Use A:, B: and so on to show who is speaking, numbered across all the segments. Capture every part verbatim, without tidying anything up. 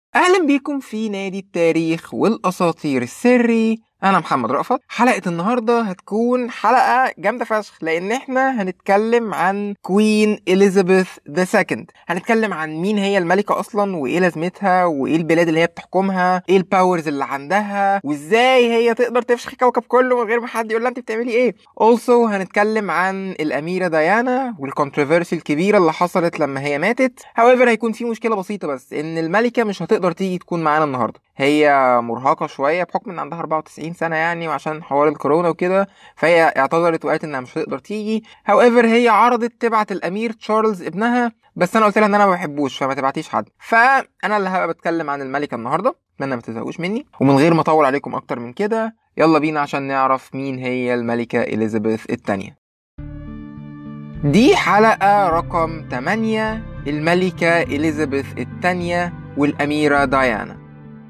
A: اهلا بيكم في نادي التاريخ والاساطير السري. انا محمد رأفت. حلقة النهاردة هتكون حلقة جامدة فشخ لان احنا هنتكلم عن كوين اليزابيث ذا سكند. هنتكلم عن مين هي الملكة اصلا وايه لازمتها وايه البلاد اللي هي بتحكمها، ايه الباورز اللي عندها، وازاي هي تقدر تفشخ الكوكب كله من غير ما حد يقول لها انت بتعملي ايه. also هنتكلم عن الاميرة ديانا والكونتروفيرسي الكبيرة اللي حصلت لما هي ماتت. however هيكون في مشكلة بسيطة بس ان الملكة مش هتقدر تيجي تكون معانا النهاردة. هي مرهقة شوية بحكم ان عندها أربعة وتسعين سنة يعني، وعشان حوار الكورونا وكده فهي اعتذرت وقالت انها مش هتقدر تيجي. however هي عرضت تبعت الامير تشارلز ابنها، بس انا قلت لها ان انا ما بحبوش فما تبعتيش حد، فانا اللي هبقى بتكلم عن الملكة النهاردة. اتمنى ما تزهقوش مني، ومن غير ما اطول عليكم اكتر من كده يلا بينا عشان نعرف مين هي الملكة إليزابيث الثانية. دي حلقة رقم ثمانية، الملكة إليزابيث الثانية والأميرة ديانا.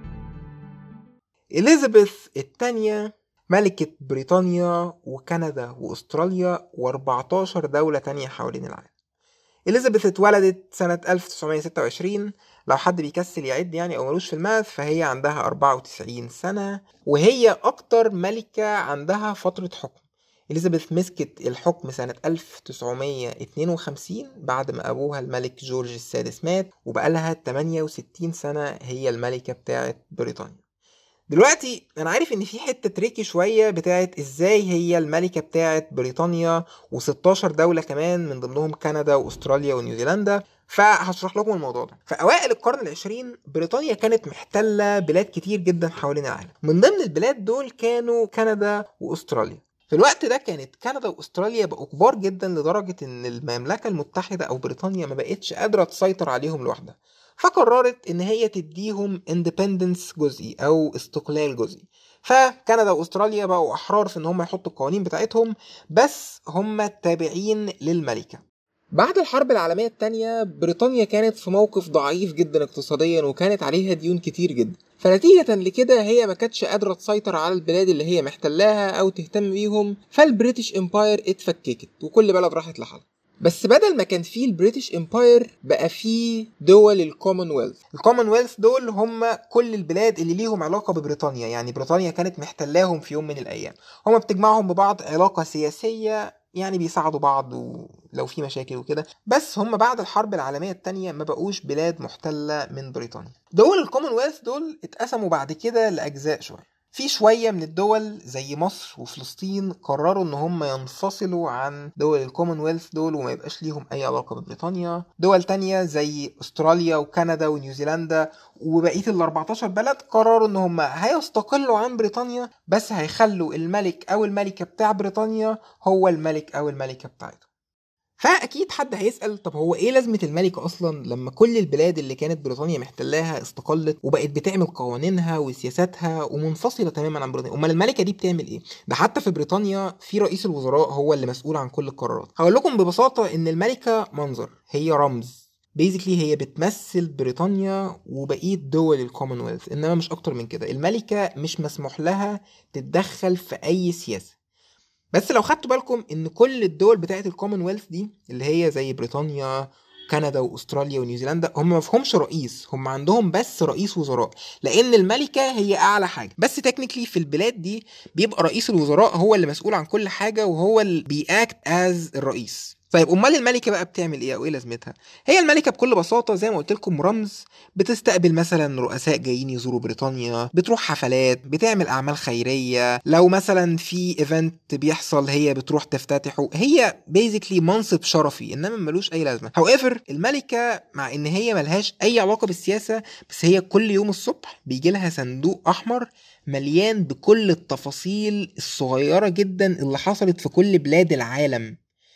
A: إليزابيث الثانية ملكة بريطانيا وكندا وأستراليا وأربعتاشر دولة تانية حوالين العالم. إليزابيث اتولدت سنة ألف وتسعمية وستة وعشرين، لو حد بيكسل يعد يعني أو ملوش في الماث فهي عندها أربعة وتسعين سنة، وهي أكتر ملكة عندها فترة حكم. إليزابيث مسكت الحكم سنة ألف وتسعمية واتنين وخمسين بعد ما أبوها الملك جورج السادس مات، وبقالها ثمانية وستين سنة هي الملكة بتاعت بريطانيا. دلوقتي انا عارف ان في حته تريكي شويه بتاعت ازاي هي الملكه بتاعت بريطانيا و16 دوله كمان من ضمنهم كندا واستراليا ونيوزيلندا، فهشرح لكم الموضوع ده. في اوائل القرن العشرين بريطانيا كانت محتله بلاد كتير جدا حوالين العالم، من ضمن البلاد دول كانوا كندا واستراليا. في الوقت ده كانت كندا واستراليا بقوا كبار جدا لدرجه ان المملكه المتحده او بريطانيا ما بقتش قادره تسيطر عليهم لوحدها، فقررت ان هي تديهم اندبندنس جزئي او استقلال جزئي. فكندا واستراليا بقوا احرار في ان هم يحطوا القوانين بتاعتهم، بس هم تابعين للملكة. بعد الحرب العالمية التانية بريطانيا كانت في موقف ضعيف جدا اقتصاديا، وكانت عليها ديون كتير جدا، فنتيجة لكده هي ما كانتش قادرة تسيطر على البلاد اللي هي محتلاها او تهتم بيهم، فالبريتش امباير اتفككت وكل بلد راحت لحالها. بس بدل ما كان فيه البريتش امباير بقى فيه دول الكومنولث. الكومنولث دول هم كل البلاد اللي ليهم علاقة ببريطانيا، يعني بريطانيا كانت محتلاهم في يوم من الايام. هم بتجمعهم ببعض علاقة سياسية، يعني بيساعدوا بعض ولو في مشاكل وكده، بس هم بعد الحرب العالمية التانية ما بقوش بلاد محتلة من بريطانيا. دول الكومنولث دول اتقسموا بعد كده لأجزاء شوية. في شوية من الدول زي مصر وفلسطين قرروا ان هم ينفصلوا عن دول الكومنولث دول وما يبقاش ليهم اي علاقة ببريطانيا. دول تانية زي استراليا وكندا ونيوزيلندا وبقية ال أربعتاشر بلد قرروا ان هم هيستقلوا عن بريطانيا، بس هيخلوا الملك او الملكة بتاع بريطانيا هو الملك او الملكة بتاعتهم. فاكيد حد هيسال طب هو ايه لازمه الملكه اصلا لما كل البلاد اللي كانت بريطانيا محتلاها استقلت وبقت بتعمل قوانينها وسياساتها ومنفصله تماما عن بريطانيا؟ امال الملكه دي بتعمل ايه؟ ده حتى في بريطانيا في رئيس الوزراء هو اللي مسؤول عن كل القرارات. هقول لكم ببساطه ان الملكه منظر، هي رمز، بيزيكلي هي بتمثل بريطانيا وبقيه دول الكومنولث، انما مش اكتر من كده. الملكه مش مسموح لها تتدخل في اي سياسه. بس لو خدتوا بالكم ان كل الدول بتاعت الكومنولث دي اللي هي زي بريطانيا كندا واستراليا ونيوزيلندا هم ما فيهمش رئيس، هم عندهم بس رئيس وزراء، لان الملكه هي اعلى حاجه. بس تكنيكلي في البلاد دي بيبقى رئيس الوزراء هو اللي مسؤول عن كل حاجه وهو اللي بيأكت از الرئيس. طيب امال الملكه بقى بتعمل ايه او ايه لازمتها؟ هي الملكه بكل بساطه زي ما قلت لكم رمز، بتستقبل مثلا رؤساء جايين يزوروا بريطانيا، بتروح حفلات، بتعمل اعمال خيريه، لو مثلا في ايفنت بيحصل هي بتروح تفتتحه. هي بيزيكلي منصب شرفي انما ملوش اي لازمه. however الملكه مع ان هي ملهاش اي علاقه بالسياسه، بس هي كل يوم الصبح بيجي لها صندوق احمر مليان بكل التفاصيل الصغيره جدا اللي حصلت في كل بلاد العالم.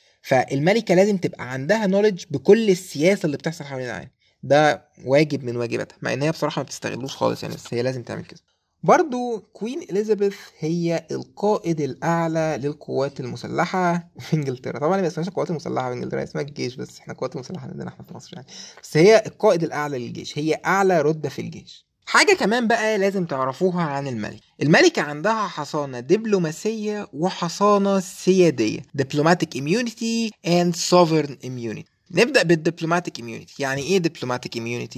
A: فالملكة لازم تبقى عندها نوليدج بكل السياسة اللي بتحصل حوالين العالم. ده واجب من واجباتها، مع ان هي بصراحة ما بتستغلوش خالص يعني، بس هي لازم تعمل كده. برضو كوين إليزابيث هي القائد الأعلى للقوات المسلحة في إنجلترا. طبعا ما اسمهاش القوات المسلحة في إنجلترا، اسمها الجيش، بس احنا القوات المسلحة عندنا احنا في مصر يعني. بس هي القائد الأعلى للجيش، هي أعلى رتبة في الجيش. حاجة كمان بقى لازم تعرفوها عن الملك. الملكة عندها حصانة دبلوماسية وحصانة سيادية diplomatic immunity and sovereign immunity. نبدأ بالدبلوماتيك immunity. يعني ايه diplomatic immunity؟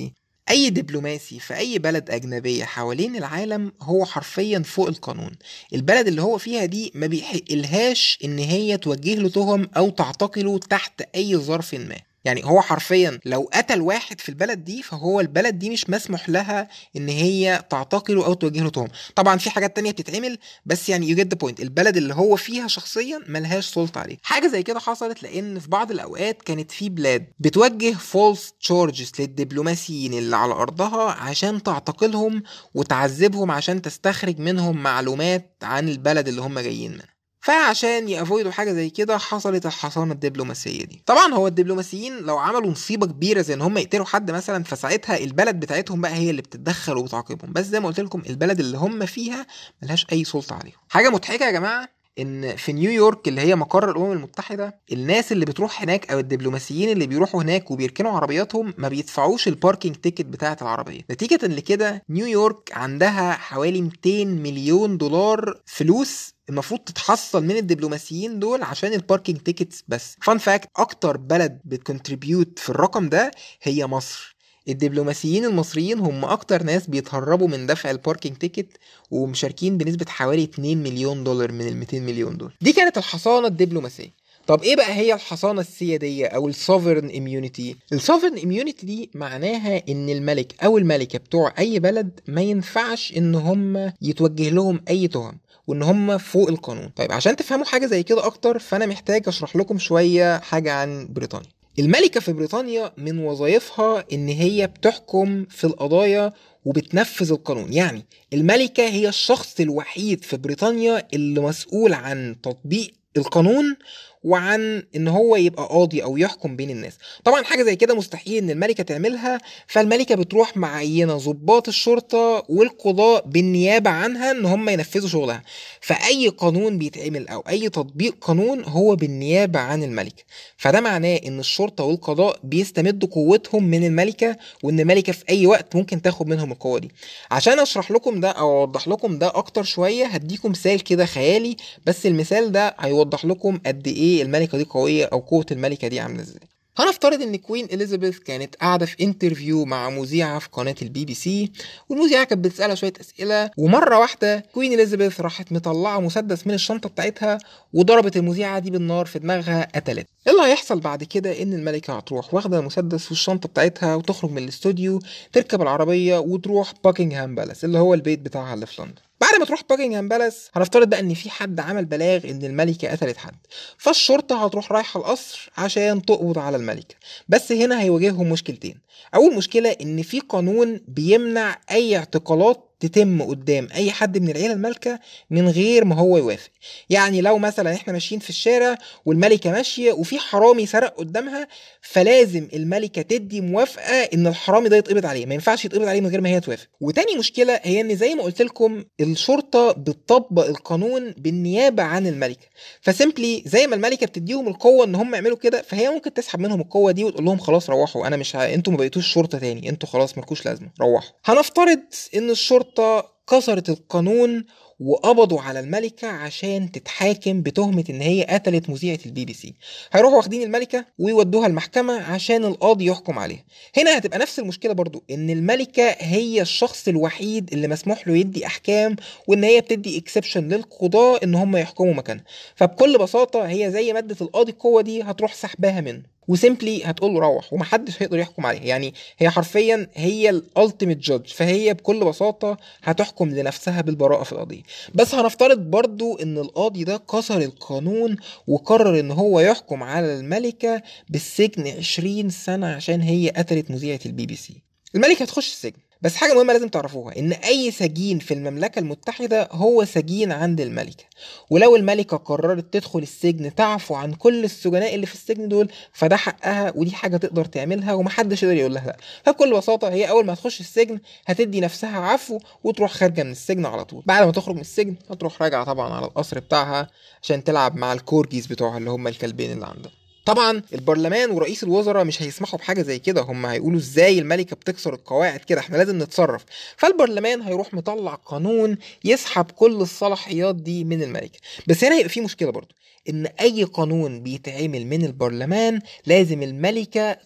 A: اي دبلوماسي في اي بلد اجنبية حوالين العالم هو حرفيا فوق القانون. البلد اللي هو فيها دي ما بيحقلهاش ان هي توجه له تهم او تعتقله تحت اي ظرف ما. يعني هو حرفيا لو قتل واحد في البلد دي فهو البلد دي مش مسموح لها ان هي تعتقله او توجه له تهم. طبعا في حاجات تانية بتتعمل، بس يعني you get the point، البلد اللي هو فيها شخصيا ملهاش سلطة عليه. حاجة زي كده حصلت لان في بعض الاوقات كانت في بلاد بتوجه false charges للدبلوماسيين اللي على ارضها عشان تعتقلهم وتعذبهم عشان تستخرج منهم معلومات عن البلد اللي هم جايين منها. فعشان يأفويدوا حاجة زي كده حصلت الحصانة الدبلوماسية دي. طبعا هو الدبلوماسيين لو عملوا مصيبة كبيرة زي ان هم يقتلوا حد مثلا، فساعتها البلد بتاعتهم بقى هي اللي بتتدخل وبتعاقبهم، بس زي ما قلت لكم البلد اللي هم فيها ملهاش اي سلطة عليهم. حاجة مضحكة يا جماعة ان في نيويورك اللي هي مقر الامم المتحدة، الناس اللي بتروح هناك او الدبلوماسيين اللي بيروحوا هناك وبيركنوا عربياتهم ما بيدفعوش الباركينج تيكت بتاعة العربية. نتيجة لكده نيويورك عندها حوالي مئتين مليون دولار فلوس المفروض تتحصل من الدبلوماسيين دول عشان الباركينج تيكتس بس. فان فاكت، اكتر بلد بتكونتريبيوت في الرقم ده هي مصر. الدبلوماسيين المصريين هم اكتر ناس بيتهربوا من دفع الباركينج تيكت، ومشاركين بنسبة حوالي اتنين مليون دولار من ال مئتين مليون دول. دي كانت الحصانة الدبلوماسية. طب ايه بقى هي الحصانة السيادية او السوفرن اميونيتي؟ السوفرن اميونيتي دي معناها ان الملك او الملكة بتوع اي بلد ما ينفعش ان هم يتوجه لهم اي تهم، وان هم فوق القانون. طيب عشان تفهموا حاجة زي كده اكتر فانا محتاج اشرح لكم شوية حاجة عن بريطانيا. الملكة في بريطانيا من وظائفها ان هي بتحكم في القضايا وبتنفذ القانون. يعني الملكة هي الشخص الوحيد في بريطانيا اللي مسؤول عن تطبيق القانون وعن ان هو يبقى قاضي او يحكم بين الناس. طبعا حاجه زي كده مستحيل ان الملكه تعملها، فالملكه بتروح معينه ضباط الشرطه والقضاء بالنيابه عنها ان هم ينفذوا شغلها. فاي قانون بيتعمل او اي تطبيق قانون هو بالنيابه عن الملكه. فده معناه ان الشرطه والقضاء بيستمدوا قوتهم من الملكه، وان الملكه في اي وقت ممكن تاخد منهم القوه دي. عشان اشرح لكم ده او اوضح لكم ده اكتر شويه هديكم مثال كده خيالي، بس المثال ده هيوضح لكم قد ايه الملكه دي قويه او قوه الملكه دي عامله ازاي. هنفترض ان كوين اليزابيث كانت قاعده في انترفيو مع مذيعه في قناه البي بي سي، والمذيعه كانت بتسالها شويه اسئله، ومره واحده كوين اليزابيث راحت مطلعه مسدس من الشنطه بتاعتها وضربت المذيعه دي بالنار في دماغها قتلت. ايه اللي هيحصل بعد كده؟ ان الملكه هتروح واخده المسدس والشنطه بتاعتها وتخرج من الاستوديو، تركب العربيه وتروح باكنغهام بالاس اللي هو البيت بتاعها اللي في لندن. بعد ما تروح باكنغهام بالاس هنفترض بقى ان في حد عمل بلاغ ان الملكه قتلت حد، فالشرطه هتروح رايحه القصر عشان تقبض على الملكه. بس هنا هيواجههم مشكلتين. اول مشكله ان في قانون بيمنع اي اعتقالات تتم قدام اي حد من العيله المالكه من غير ما هو يوافق. يعني لو مثلا احنا ماشيين في الشارع والملكه ماشيه وفي حرامي سرق قدامها، فلازم الملكه تدي موافقه ان الحرامي ده يتقبض عليه، ما ينفعش يتقبض عليه من غير ما هي توافق. وتاني مشكله هي ان زي ما قلت لكم الشرطه بتطبق القانون بالنيابه عن الملكه، فسيمبلي زي ما الملكه بتديهم القوه ان هم يعملوا كده، فهي ممكن تسحب منهم القوه دي وتقول لهم خلاص روحوا، انا مش ه... انتوا ما بقيتوش شرطه تاني، انتوا خلاص مالكوش لازمه، روحوا. هنفترض ان الشرطه كسرت القانون وقبضوا على الملكة عشان تتحاكم بتهمة ان هي قتلت مذيعة البي بي سي. هيروحوا واخدين الملكة ويودوها المحكمة عشان القاضي يحكم عليها. هنا هتبقى نفس المشكلة برضو، ان الملكة هي الشخص الوحيد اللي مسموح له يدي احكام، وان هي بتدي اكسبشن للقضاء ان هم يحكموا مكانها. فبكل بساطة هي زي مادة القاضي القوة دي هتروح سحباها منه وسيمبلي هتقول له روح، ومحدش هيقدر يحكم عليها. يعني هي حرفيا هي الالتيميت جادج، فهي بكل بساطة هتحكم لنفسها بالبراءة في القضية. بس هنفترض برضو ان القاضي ده كسر القانون وقرر ان هو يحكم على الملكة بالسجن عشرين سنة عشان هي قتلت مذيعة البي بي سي. الملكة هتخش السجن، بس حاجة مهمة لازم تعرفوها، ان اي سجين في المملكة المتحدة هو سجين عند الملكة، ولو الملكة قررت تدخل السجن تعفو عن كل السجناء اللي في السجن دول فده حقها، ودي حاجة تقدر تعملها ومحدش يقدر يقول لها لا. فبكل بساطة هي اول ما تخش السجن هتدي نفسها عفو وتروح خارجة من السجن على طول. بعد ما تخرج من السجن هتروح راجعة طبعا على القصر بتاعها عشان تلعب مع الكورجيز بتوعها اللي هم الكلبين اللي عندها. طبعا البرلمان ورئيس الوزراء مش هيسمحوا بحاجه زي كده، هم هيقولوا ازاي الملكه بتكسر القواعد كده، احنا لازم نتصرف. فالبرلمان هيروح مطلع قانون يسحب كل الصلاحيات دي من الملكه. بس هنا هيبقى في مشكله برضو، ان اي قانون بيتعمل من البرلمان لازم الملكه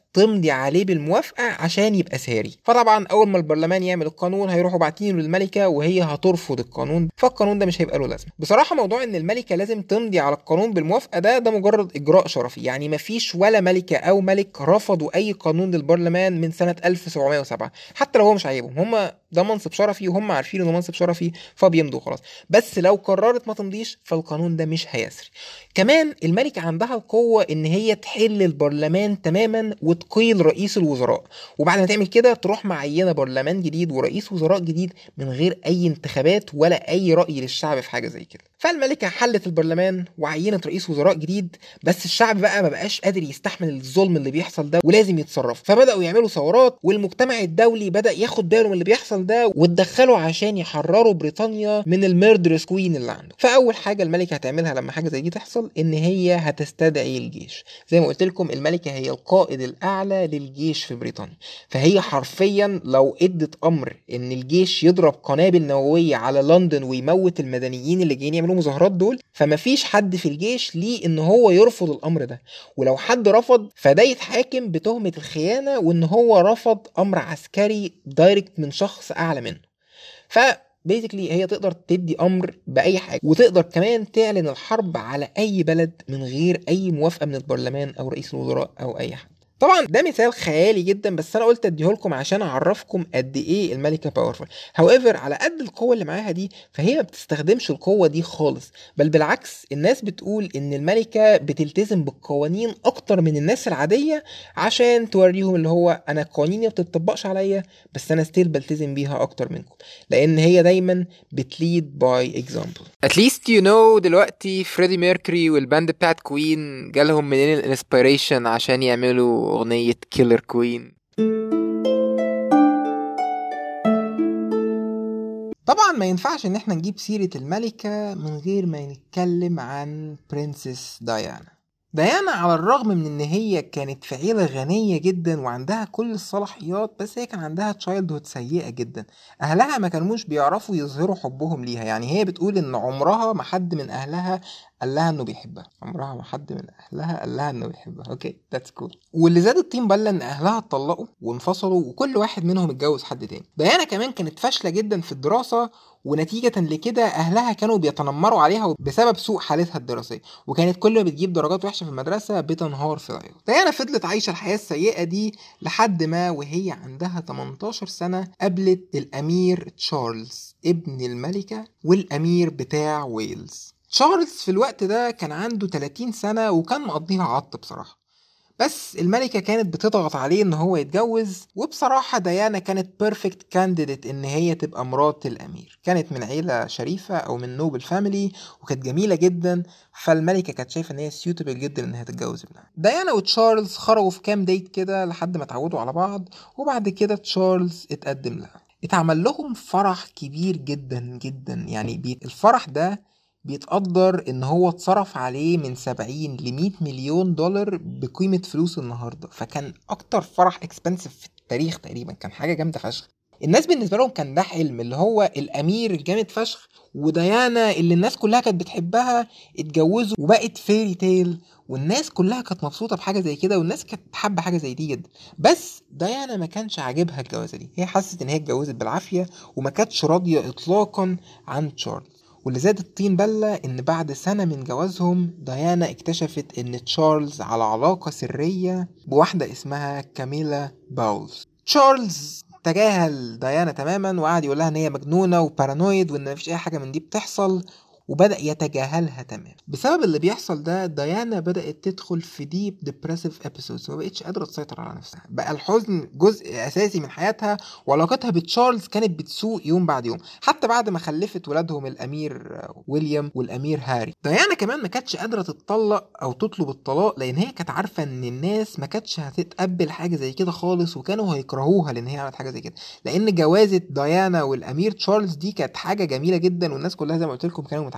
A: تمضي عليه بالموافقه عشان يبقى ساري. فطبعا اول ما البرلمان يعمل القانون هيروحوا باعتينه للملكه وهي هترفض القانون، فالقانون ده مش هيبقى له لازمه. بصراحه موضوع ان الملكه لازم تمضي على القانون بالموافقه ده ده مجرد اجراء شرفي، يعني مفيش ولا ملكه او ملك رفضوا اي قانون للبرلمان من سنه ألف وسبعمية وسبعة حتى لو هو مش عاجبهم. هم ده منصب شرفي وهم عارفين انه منصب شرفي فبيمضوا خلاص. بس لو قررت ما تمضيش فالقانون ده مش هيسري. كمان الملكه عندها القوه ان هي تحل البرلمان تماما وتقيل رئيس الوزراء، وبعد ما تعمل كده تروح معينه برلمان جديد ورئيس وزراء جديد من غير اي انتخابات ولا اي راي للشعب في حاجه زي كده. فالملكه حلت البرلمان وعينت رئيس وزراء جديد، بس الشعب بقى ما بقاش قادر يستحمل الظلم اللي بيحصل ده ولازم يتصرف، فبداوا يعملوا ثورات والمجتمع الدولي بدا ياخد باله من اللي بيحصل ده واتدخلوا عشان يحرروا بريطانيا من الميردرس كوين اللي عنده. فاول حاجه الملكه هتعملها لما حاجه زي دي تحصل ان هي هتستدعي الجيش. زي ما قلت لكم الملكه هي القائد الاعلى للجيش في بريطانيا، فهي حرفيا لو ادت امر ان الجيش يضرب قنابل نوويه على لندن ويموت المدنيين اللي جايين يعملوا مظاهرات دول، فمفيش حد في الجيش ليه ان هو يرفض الامر ده، ولو حد رفض فده يتحاكم بتهمه الخيانه وان هو رفض امر عسكري دايركت من شخص اعلى منه. ف بيزيكلي هي تقدر تدي امر باي حاجه، وتقدر كمان تعلن الحرب على اي بلد من غير اي موافقه من البرلمان او رئيس الوزراء او اي حد. طبعا ده مثال خيالي جدا بس انا قلت اديه لكم عشان اعرفكم قد ايه الملكه باورفul. هاويفر على قد القوه اللي معاها دي فهي ما بتستخدمش القوه دي خالص، بل بالعكس الناس بتقول ان الملكه بتلتزم بالقوانين اكتر من الناس العاديه عشان توريهم اللي هو انا قوانيني ما بتطبقش عليا بس انا ستيل بلتزم بيها اكتر منكم، لان هي دايما بتليد باي اكزامبل. اتليست يو نو دلوقتي فريدي ميركوري والباند بتاعت كوين جالهم منين الانسبيريشن عشان يعملوا أغنية كيلر كوين. طبعا ما ينفعش ان احنا نجيب سيرة الملكة من غير ما نتكلم عن برنسس ديانا. ديانا على الرغم من ان هي كانت في عيلة غنية جدا وعندها كل الصلاحيات بس هي كان عندها تشايلد هود سيئة جدا. اهلها ما كانوش بيعرفوا يظهروا حبهم ليها، يعني هي بتقول ان عمرها ما حد من اهلها قال لها انه بيحبها، عمرها ما حد من اهلها قال لها انه بيحبها. اوكي ذاتس كول. واللي زاد الطين بله ان اهلها اتطلقوا وانفصلوا وكل واحد منهم اتجوز حد تاني. ديانا كمان كانت فاشله جدا في الدراسه، ونتيجة لكده أهلها كانوا بيتنمروا عليها بسبب سوء حالتها الدراسية، وكانت كل ما بتجيب درجات وحشة في المدرسة بتنهار في العياط. ديانا فضلت عايشة الحياة السيئة دي لحد ما وهي عندها تمنتاشر سنة قابلت الأمير تشارلز ابن الملكة والأمير بتاع ويلز. تشارلز في الوقت ده كان عنده تلاتين سنة وكان مقضيها عط بصراحة، بس الملكة كانت بتضغط عليه ان هو يتجوز، وبصراحة ديانا كانت بيرفكت كانديديت ان هي تبقى مرات الامير. كانت من عيلة شريفة او من نوبل فاميلي وكانت جميلة جدا، فالملكة كانت شايفة ان هي سيوتبل جدا ان هي تتجوز ابنها. ديانا وتشارلز خرجوا في كام ديت كده لحد ما اتعودوا على بعض، وبعد كده تشارلز اتقدم لها. اتعمل لهم فرح كبير جدا جدا، يعني بيت الفرح ده بيتقدر ان هو اتصرف عليه من سبعين لمية مليون دولار بقيمة فلوس النهاردة، فكان اكتر فرح اكسبنسيف في التاريخ تقريبا، كان حاجة جامدة فشخ. الناس بالنسبة لهم كان ده حلم، اللي هو الامير الجامد فشخ وديانا اللي الناس كلها كانت بتحبها اتجوزوا وبقت فيري تيل، والناس كلها كانت مبسوطة بحاجة زي كده والناس كانت حابة حاجة زي دي جدا. بس ديانا ما كانش عاجبها الجوازة دي، هي حست ان هي اتجوزت بالعافية وما كانتش راضية اطلاقا عن تشارلز. واللي زاد الطين بلة ان بعد سنة من جوازهم ديانا اكتشفت ان تشارلز على علاقة سرية بواحدة اسمها كاميلا باولز. تشارلز تجاهل ديانا تماما وقعد يقولها ان هي مجنونة وبارانويد وان مفيش اي حاجة من دي بتحصل، وبدأ يتجاهلها تمام. بسبب اللي بيحصل ده ديانا بدأت تدخل في ديب ديبريسيف ابيسودز، ما بقتش قادرة تسيطر على نفسها، بقى الحزن جزء أساسي من حياتها، وعلاقتها بتشارلز كانت بتسوء يوم بعد يوم، حتى بعد ما خلفت ولادهم الأمير ويليام والأمير هاري. ديانا كمان ما كانتش قادرة تتطلق أو تطلب الطلاق لأن هي كانت عارفة إن الناس ما كانتش هتتقبل حاجة زي كده خالص، وكانوا هيكرهوها لأن هي عملت حاجة زي كده، لأن جوازة ديانا والأمير تشارلز دي كانت حاجة جميلة جدا والناس كلها زي ما قلت لكم كانوا متعلقين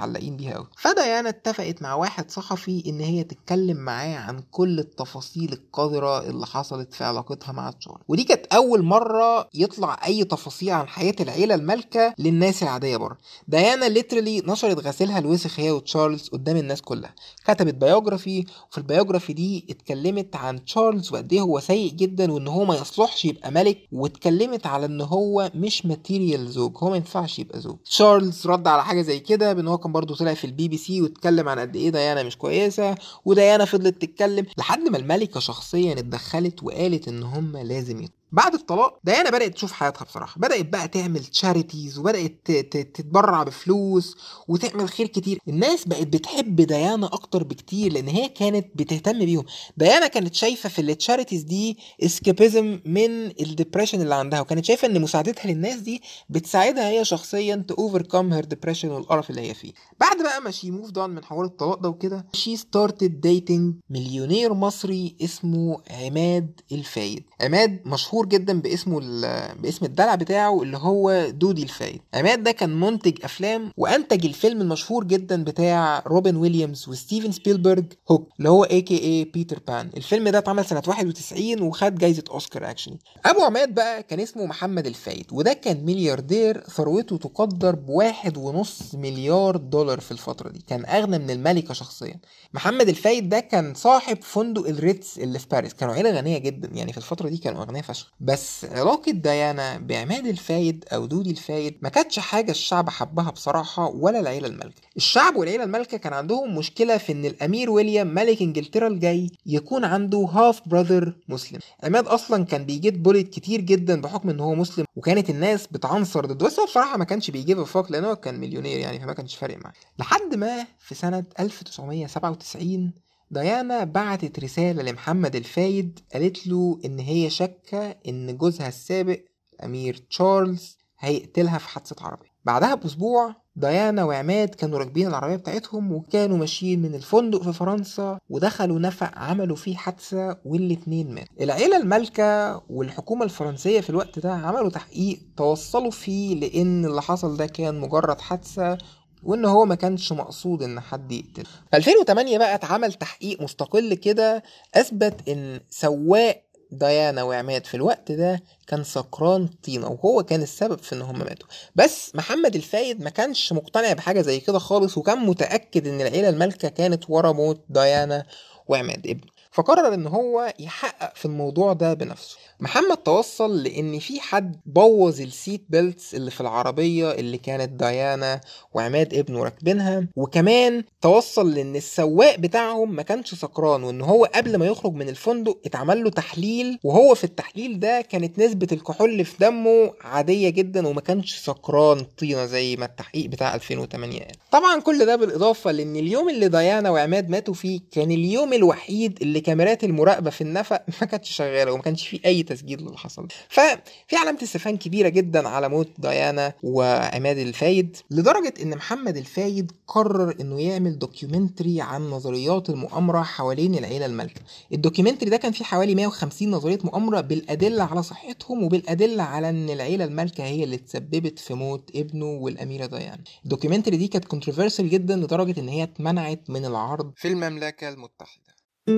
A: متعلقين بيها قوي. فديانا اتفقت مع واحد صحفي ان هي تتكلم معاه عن كل التفاصيل القذرة اللي حصلت في علاقتها مع تشارلز، ودي كانت اول مرة يطلع اي تفاصيل عن حياة العيلة المالكة للناس العادية بره. ديانا ليترلي نشرت غسيلها الوسخ هي وتشارلز قدام الناس كلها، كتبت بايوجرافي، وفي البايوجرافي دي اتكلمت عن تشارلز وقد ايه هو سيء جدا وان هو ما يصلحش يبقى ملك، واتكلمت على ان هو مش ماتيريال زوج، هو ما ينفعش يبقى زوج. تشارلز رد على حاجه زي كده بان هو كان برضه طلع في البي بي سي واتكلم عن قد ايه ديانا مش كويسه، وديانا فضلت تتكلم لحد ما الملكه شخصيا اتدخلت وقالت ان هم لازم يطلعوا. بعد الطلاق ديانا بدأت تشوف حياتها بصراحة، بدأت بقى تعمل تشاريتيز وبدأت تتبرع بفلوس وتعمل خير كتير. الناس بقت بتحب ديانا أكتر بكتير لأن هي كانت بتهتم بيهم. ديانا كانت شايفة في التشاريتيز دي اسكيبيزم من الديبريشن اللي عندها، وكانت شايفة ان مساعدتها للناس دي بتساعدها هي شخصيا تأوفركم هير ديبريشن والقرف اللي هي فيه. بعد بقى ما شي موفد اون من حوار الطلاق ده وكده، شي ستارتد ديتنج مليونير مصري اسمه عماد الفايد. عماد مشهور جدا باسمه باسم الدلع بتاعه اللي هو دودي الفايد. عماد ده كان منتج افلام وانتج الفيلم المشهور جدا بتاع روبن ويليامز وستيفن سبيلبرج هوك اللي هو اي كي اي بيتر بان. الفيلم ده اتعمل سنه واحد وتسعين وخد جايزه اوسكار اكشلي. ابو عماد بقى كان اسمه محمد الفايد، وده كان ملياردير ثروته تقدر بواحد ونص مليار دولار في الفتره دي، كان اغنى من الملكه شخصيا. محمد الفايد ده كان صاحب فندق الريتز اللي في باريس، كانوا عيله غنيه جدا يعني في الفتره دي كانوا اغنياء فشخ. بس علاقه ديانا بعماد الفايد او دودي الفايد ما كانتش حاجه الشعب حبها بصراحه ولا العيله المالكه. الشعب والعيله المالكه كان عندهم مشكله في ان الامير ويليام ملك انجلترا الجاي يكون عنده هاف براذر مسلم. عماد اصلا كان بيجيب بوليت كتير جدا بحكم ان هو مسلم، وكانت الناس بتعنصر ضده، بس هو بصراحه ما كانش بيجيب فوق لانه هو كان مليونير يعني، فما كانش فارق معاه. لحد ما في سنه ألف وتسعمية سبعة وتسعين ديانا بعتت رسالة لمحمد الفايد قالت له إن هي شاكة إن جوزها السابق الأمير تشارلز هيقتلها في حادثة عربية. بعدها بأسبوع ديانا وعماد كانوا راكبين العربية بتاعتهم وكانوا ماشيين من الفندق في فرنسا ودخلوا نفق عملوا فيه حادثة والاتنين ماتوا. العيلة المالكة والحكومة الفرنسية في الوقت ده عملوا تحقيق توصلوا فيه لأن اللي حصل ده كان مجرد حادثة وان هو ما كانش مقصود ان حد يقتل. في ألفين وتمانية بقى اتعمل تحقيق مستقل كده اثبت ان سواق ديانا وعماد في الوقت ده كان سكران طينه وهو كان السبب في ان هم ماتوا. بس محمد الفايد ما كانش مقتنع بحاجه زي كده خالص، وكان متاكد ان العيله المالكه كانت ورا موت ديانا وعماد ابنه، فقرر ان هو يحقق في الموضوع ده بنفسه. محمد توصل لان في حد بوظ السيت بيلتس اللي في العربيه اللي كانت ديانا وعماد ابنه راكبينها، وكمان توصل لان السواق بتاعهم ما كانش سكران، وان هو قبل ما يخرج من الفندق اتعمل له تحليل، وهو في التحليل ده كانت نسبه الكحول في دمه عاديه جدا وما كانش سكران طينه زي ما التحقيق بتاع ألفين وتمانية قال. طبعا كل ده بالاضافه لان اليوم اللي ديانا وعماد ماتوا فيه كان اليوم الوحيد اللي كاميرات المراقبه في النفق ما كانتش شغاله وما كانش فيه اي تسجيل اللي حصل. ففي علامه استفهام كبيره جدا على موت ديانا وعماد الفايد، لدرجه ان محمد الفايد قرر انه يعمل دوكيومنتري عن نظريات المؤامره حوالين العيله المالكه. الدوكيومنتري ده كان فيه حوالي مية وخمسين نظريه مؤامره بالادله على صحتهم وبالادله على ان العيله المالكه هي اللي تسببت في موت ابنه والاميره ديانا. الدوكيومنتري دي كانت كونتروفيرسال جدا لدرجه ان هي اتمنعت من العرض في المملكه المتحده.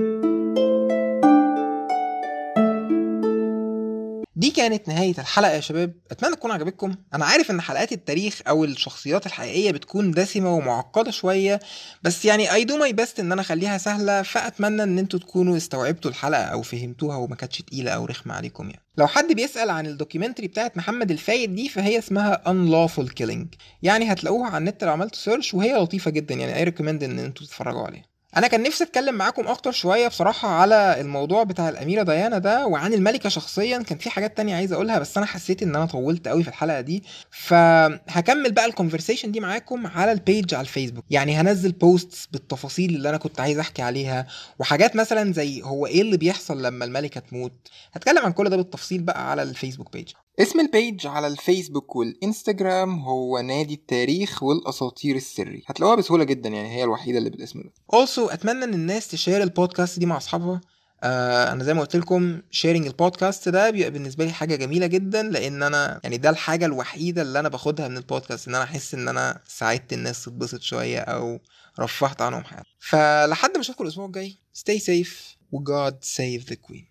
A: دي كانت نهاية الحلقة يا شباب، أتمنى تكون عجبتكم. أنا عارف إن حلقات التاريخ أو الشخصيات الحقيقية بتكون دسمة ومعقدة شوية، بس يعني I do my best إن أنا أخليها سهلة، فأتمنى إن أنتوا تكونوا استوعبتوا الحلقة أو فهمتوها وما كانتش تقيلة أو رخمة عليكم يعني. لو حد بيسأل عن الدوكيومنتري بتاعت محمد الفايد دي فهي اسمها Unlawful Killing، يعني هتلاقوها على النت لو عملتوا سيرش، وهي لطيفة جدا يعني I recommend إن أنتوا تتفرجوا عليها. انا كان نفسي اتكلم معاكم اكتر شويه بصراحه على الموضوع بتاع الاميره ديانا ده وعن الملكه شخصيا، كان في حاجات تانية عايز اقولها بس انا حسيت ان انا طولت قوي في الحلقه دي، فهكمل بقى الكونفرسيشن دي معاكم على البيج على الفيسبوك. يعني هنزل بوستس بالتفاصيل اللي انا كنت عايز احكي عليها، وحاجات مثلا زي هو ايه اللي بيحصل لما الملكه تموت، هتكلم عن كل ده بالتفصيل بقى على الفيسبوك بيج. اسم البيج على الفيسبوك والانستجرام هو نادي التاريخ والاساطير السري، هتلاقوها بسهوله جدا يعني، هي الوحيده اللي بالاسم ده. also اتمنى ان الناس تشير البودكاست دي مع اصحابها. آه انا زي ما قلت لكم شيرنج البودكاست ده بيبقى بالنسبه لي حاجه جميله جدا، لان انا يعني ده الحاجه الوحيده اللي انا باخدها من البودكاست، ان انا احس ان انا ساعدت الناس تتبسط شويه او رفهت عنهم حاجه. فلحد ما اشوفكم الاسبوع الجاي stay safe و God save the queen.